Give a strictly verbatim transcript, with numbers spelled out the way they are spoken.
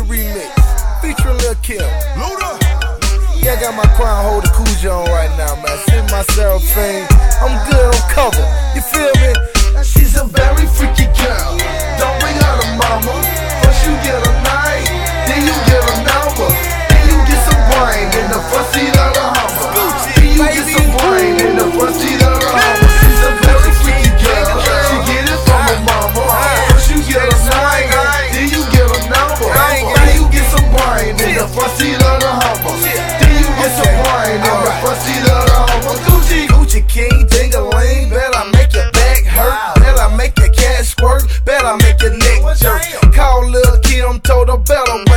Luda remix, featuring Lil Kim. Luda. Yeah, I got my crown holder Coogee on right now, man. Sing my Seraphine. I'm good on cover. You feel me? She's a very freaky girl. Don't bring her to mama. First you get a night, then you get a number, then you get some brain in the front seat of the Hummer. Then you get some brain in the front seat of the Hummer. She's a very freaky girl. She get it from her mama. First you get a night, then you get a number, then you get some brain in the front seat of the Hummer. Then you get some brain in the front seat of the Hummer. Gucci, Gucci King, ding-a-ling, bet I make your back hurt. Bet I make your cash squirt, bet I make your neck jerk. Call Lil Kim, told her better